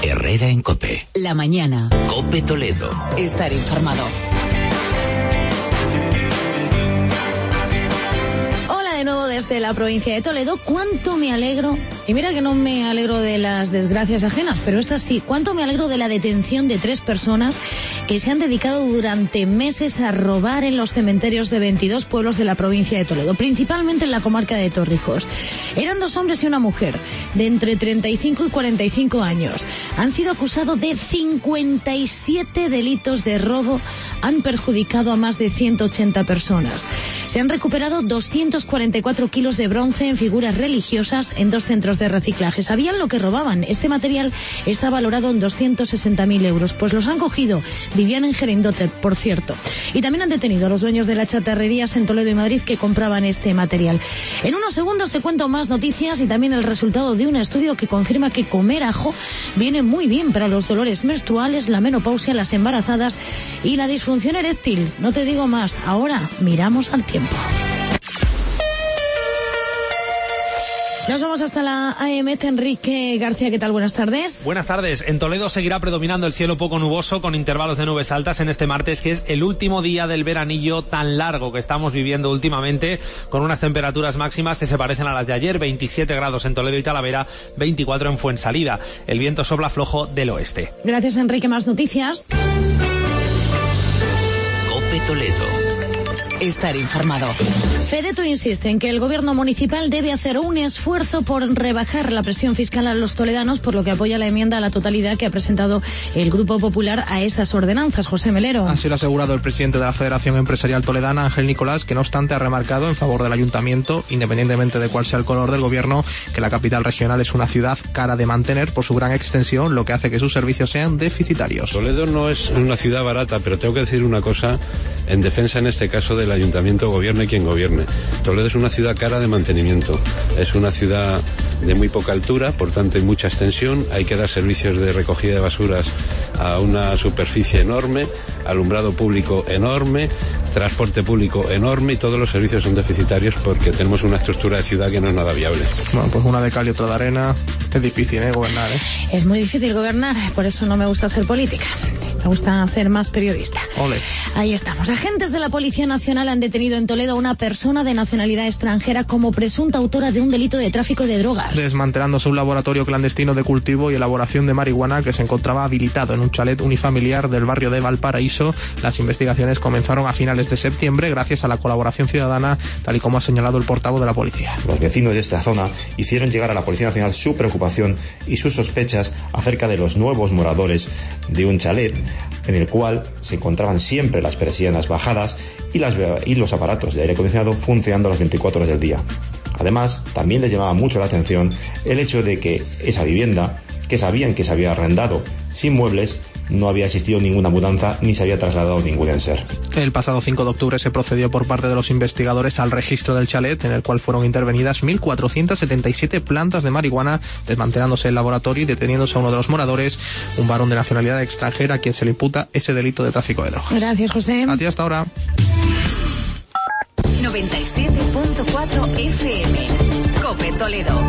Herrera en COPE. La mañana. COPE Toledo. Estar informado. De nuevo desde la provincia de Toledo. Cuánto me alegro, y mira que no me alegro de las desgracias ajenas, pero esta sí, cuánto me alegro de la detención de 3 personas que se han dedicado durante meses a robar en los cementerios de 22 pueblos de la provincia de Toledo, principalmente en la comarca de Torrijos. Eran 2 hombres y una mujer, de entre 35 y 45 años. Han sido acusados de 57 delitos de robo, han perjudicado a más de 180 personas. Se han recuperado 244 kilos de bronce en figuras religiosas en 2 centros de reciclaje. ¿Sabían lo que robaban? Este material está valorado en 260.000 euros. Pues los han cogido. Vivían en Gerendote, por cierto. Y también han detenido a los dueños de las chatarrerías en Toledo y Madrid que compraban este material. En unos segundos te cuento más noticias y también el resultado de un estudio que confirma que comer ajo viene muy bien para los dolores menstruales, la menopausia, las embarazadas y la disfunción eréctil. No te digo más. Ahora miramos al tiempo. Nos vamos hasta la AEMET. Enrique García, ¿qué tal? Buenas tardes. Buenas tardes. En Toledo seguirá predominando el cielo poco nuboso con intervalos de nubes altas en este martes, que es el último día del veranillo tan largo que estamos viviendo últimamente, con unas temperaturas máximas que se parecen a las de ayer, 27 grados en Toledo y Talavera, 24 en Fuensalida. El viento sopla flojo del oeste. Gracias, Enrique. Más noticias. COPE Toledo. Estar informado. Fedeto insiste en que el gobierno municipal debe hacer un esfuerzo por rebajar la presión fiscal a los toledanos, por lo que apoya la enmienda a la totalidad que ha presentado el Grupo Popular a esas ordenanzas. José Melero. Así lo ha asegurado el presidente de la Federación Empresarial Toledana, Ángel Nicolás, que no obstante ha remarcado en favor del ayuntamiento, independientemente de cuál sea el color del gobierno, que la capital regional es una ciudad cara de mantener por su gran extensión, lo que hace que sus servicios sean deficitarios. Toledo no es una ciudad barata, pero tengo que decir una cosa en defensa en este caso del ayuntamiento, gobierne quien gobierne. Toledo es una ciudad cara de mantenimiento, es una ciudad de muy poca altura, por tanto hay mucha extensión, hay que dar servicios de recogida de basuras a una superficie enorme, alumbrado público enorme, transporte público enorme, y todos los servicios son deficitarios porque tenemos una estructura de ciudad que no es nada viable. Bueno, pues una de cal y otra de arena, es difícil, gobernar, Es muy difícil gobernar, por eso no me gusta hacer política. Me gusta ser más periodista. Ole. Ahí estamos. Agentes de la Policía Nacional han detenido en Toledo a una persona de nacionalidad extranjera como presunta autora de un delito de tráfico de drogas. Desmantelándose un laboratorio clandestino de cultivo y elaboración de marihuana que se encontraba habilitado en un chalet unifamiliar del barrio de Valparaíso. Las investigaciones comenzaron a finales de septiembre gracias a la colaboración ciudadana, tal y como ha señalado el portavoz de la policía. Los vecinos de esta zona hicieron llegar a la Policía Nacional su preocupación y sus sospechas acerca de los nuevos moradores de un chalet en el cual se encontraban siempre las persianas bajadas y los aparatos de aire acondicionado funcionando las 24 horas del día. Además, también les llamaba mucho la atención el hecho de que esa vivienda, que sabían que se había arrendado sin muebles, no había existido ninguna mudanza ni se había trasladado ningún enser. El pasado 5 de octubre se procedió por parte de los investigadores al registro del chalet, en el cual fueron intervenidas 1.477 plantas de marihuana, desmantelándose el laboratorio y deteniéndose a uno de los moradores, un varón de nacionalidad extranjera, a quien se le imputa ese delito de tráfico de drogas. Gracias, José. A ti hasta ahora. 97.4 FM. COPE Toledo.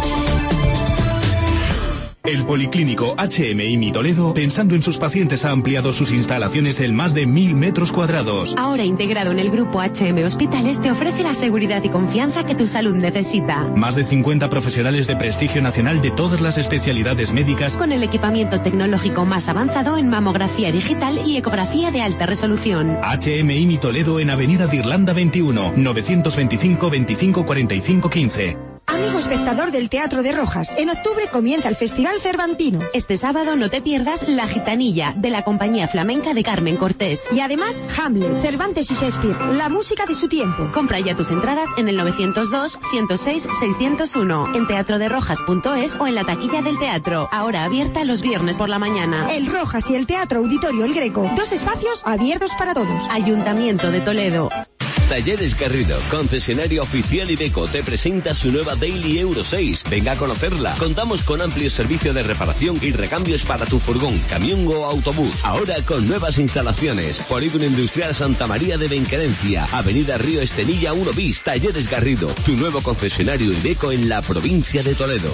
El Policlínico HMI Toledo, pensando en sus pacientes, ha ampliado sus instalaciones en más de 1.000 metros cuadrados. Ahora integrado en el grupo HM Hospitales, te ofrece la seguridad y confianza que tu salud necesita. Más de 50 profesionales de prestigio nacional de todas las especialidades médicas, con el equipamiento tecnológico más avanzado en mamografía digital y ecografía de alta resolución. HMI Toledo en Avenida de Irlanda 21, 925 25 45 15. Amigo espectador del Teatro de Rojas, en octubre comienza el Festival Cervantino. Este sábado no te pierdas La Gitanilla, de la compañía flamenca de Carmen Cortés. Y además, Hamlet, Cervantes y Shakespeare, la música de su tiempo. Compra ya tus entradas en el 902-106-601, en teatroderojas.es o en la taquilla del teatro, ahora abierta los viernes por la mañana. El Rojas y el Teatro Auditorio El Greco, 2 espacios abiertos para todos. Ayuntamiento de Toledo. Talleres Garrido, concesionario oficial Iveco, te presenta su nueva Daily Euro 6. Venga a conocerla. Contamos con amplio servicio de reparación y recambios para tu furgón, camión o autobús. Ahora con nuevas instalaciones. Polígono Industrial Santa María de Benquerencia, Avenida Río Estenilla 1 bis. Talleres Garrido, tu nuevo concesionario Iveco en la provincia de Toledo.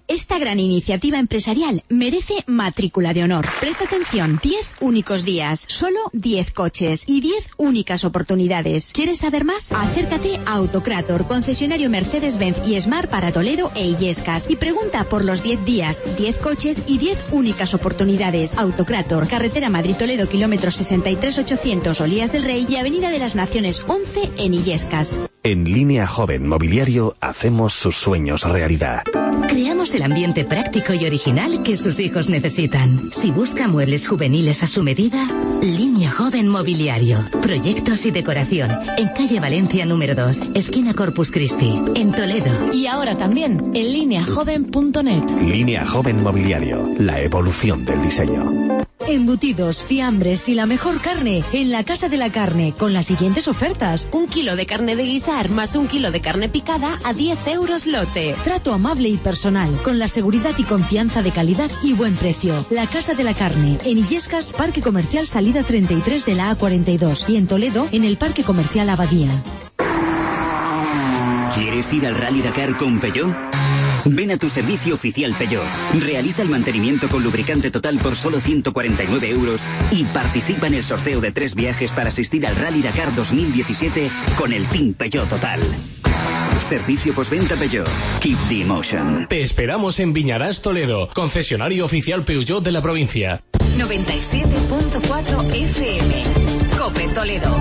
Esta gran iniciativa empresarial merece matrícula de honor. Presta atención, 10 únicos días, solo 10 coches y 10 únicas oportunidades. ¿Quieres saber más? Acércate a Autocrator, concesionario Mercedes-Benz y Smart para Toledo e Illescas, y pregunta por los 10 días, 10 coches y 10 únicas oportunidades. Autocrator, carretera Madrid-Toledo, kilómetros 63-800, Olías del Rey, y Avenida de las Naciones 11 en Illescas. En Línea Joven Mobiliario hacemos sus sueños realidad. Creamos el ambiente práctico y original que sus hijos necesitan. Si busca muebles juveniles a su medida, Línea Joven Mobiliario. Proyectos y decoración. En calle Valencia número 2, esquina Corpus Christi, en Toledo. Y ahora también en lineajoven.net. Línea Joven Mobiliario. La evolución del diseño. Embutidos, fiambres y la mejor carne en la Casa de la Carne, con las siguientes ofertas. 1 kilo de carne de guisar más 1 kilo de carne picada a 10 euros lote. Trato amable y personal, con la seguridad y confianza de calidad y buen precio. La Casa de la Carne, en Illescas, Parque Comercial Salida 33 de la A42, y en Toledo, en el Parque Comercial Abadía. ¿Quieres ir al Rally Dakar con Peugeot? Ven a tu servicio oficial Peugeot. Realiza el mantenimiento con lubricante total por solo 149 euros y participa en el sorteo de 3 viajes para asistir al Rally Dakar 2017 con el Team Peugeot Total. Servicio postventa Peugeot. Keep the emotion. Te esperamos en Viñarás, Toledo, concesionario oficial Peugeot de la provincia. 97.4 FM. COPE Toledo.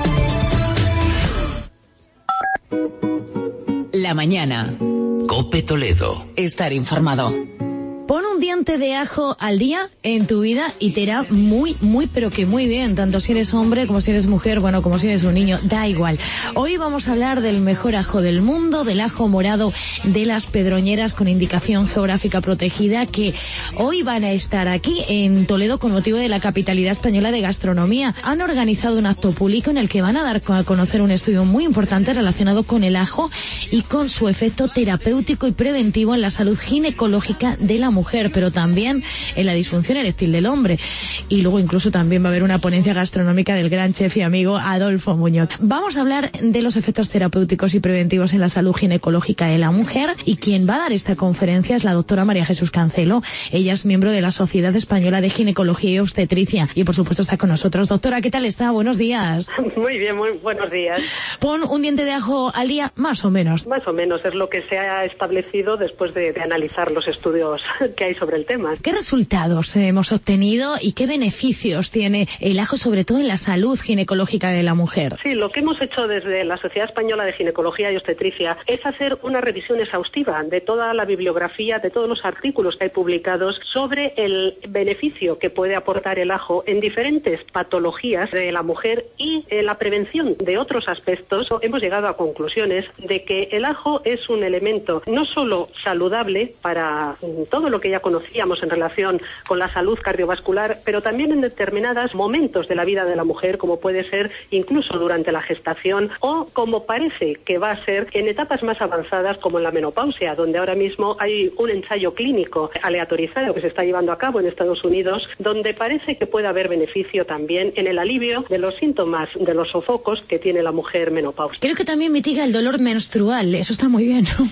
La mañana. COPE Toledo. Estar informado. Pon un diente de ajo al día en tu vida y te irá muy, pero que muy bien, tanto si eres hombre como si eres mujer, bueno, como si eres un niño, da igual. Hoy vamos a hablar del mejor ajo del mundo, del ajo morado de las Pedroñeras con indicación geográfica protegida, que hoy van a estar aquí en Toledo con motivo de la Capitalidad Española de Gastronomía. Han organizado un acto público en el que van a dar a conocer un estudio muy importante relacionado con el ajo y con su efecto terapéutico y preventivo en la salud ginecológica de la mujer, pero también en la disfunción eréctil del hombre. Y luego incluso también va a haber una ponencia gastronómica del gran chef y amigo Adolfo Muñoz. Vamos a hablar de los efectos terapéuticos y preventivos en la salud ginecológica de la mujer, y quien va a dar esta conferencia es la doctora María Jesús Cancelo. Ella es miembro de la Sociedad Española de Ginecología y Obstetricia y por supuesto está con nosotros. Doctora, ¿qué tal está? Buenos días. Muy bien, muy buenos días. Pon un diente de ajo al día, más o menos. Más o menos, es lo que se ha establecido después de analizar los estudios que hay sobre el tema. ¿Qué resultados hemos obtenido y qué beneficios tiene el ajo, sobre todo en la salud ginecológica de la mujer? Sí, lo que hemos hecho desde la Sociedad Española de Ginecología y Obstetricia es hacer una revisión exhaustiva de toda la bibliografía, de todos los artículos que hay publicados sobre el beneficio que puede aportar el ajo en diferentes patologías de la mujer y en la prevención de otros aspectos. Hemos llegado a conclusiones de que el ajo es un elemento no solo saludable para todo lo que ya conocíamos en relación con la salud cardiovascular, pero también en determinados momentos de la vida de la mujer, como puede ser incluso durante la gestación o como parece que va a ser en etapas más avanzadas como en la menopausia, donde ahora mismo hay un ensayo clínico aleatorizado que se está llevando a cabo en Estados Unidos, donde parece que puede haber beneficio también en el alivio de los síntomas, de los sofocos que tiene la mujer menopáusica. Creo que también mitiga el dolor menstrual, eso está muy bien, ¿no?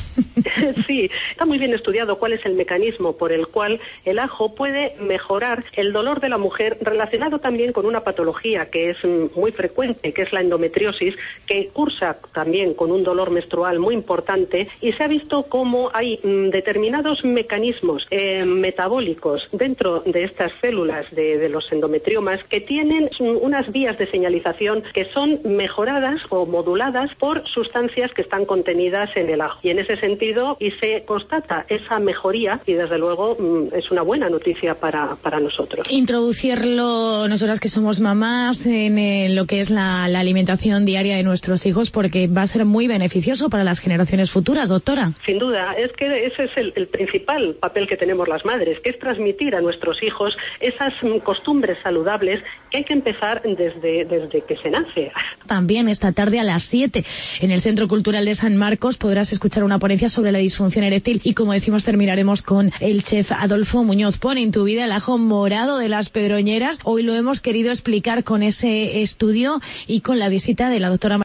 Sí, está muy bien estudiado cuál es el mecanismo por el cual el ajo puede mejorar el dolor de la mujer, relacionado también con una patología que es muy frecuente, que es la endometriosis, que cursa también con un dolor menstrual muy importante, y se ha visto cómo hay determinados mecanismos metabólicos dentro de estas células de los endometriomas que tienen unas vías de señalización que son mejoradas o moduladas por sustancias que están contenidas en el ajo. Y en ese sentido, y se constata esa mejoría, y desde luego es una buena noticia para nosotros. Introducirlo nosotras que somos mamás en lo que es la alimentación diaria de nuestros hijos, porque va a ser muy beneficioso para las generaciones futuras, doctora. Sin duda, es que ese es el principal papel que tenemos las madres, que es transmitir a nuestros hijos esas costumbres saludables que hay que empezar desde que se nace. También esta tarde a las 7 en el Centro Cultural de San Marcos podrás escuchar una ponencia sobre la disfunción eréctil y, como decimos, terminaremos con el chef Adolfo Muñoz. Pon en tu vida el ajo morado de las Pedroñeras. Hoy lo hemos querido explicar con ese estudio y con la visita de la doctora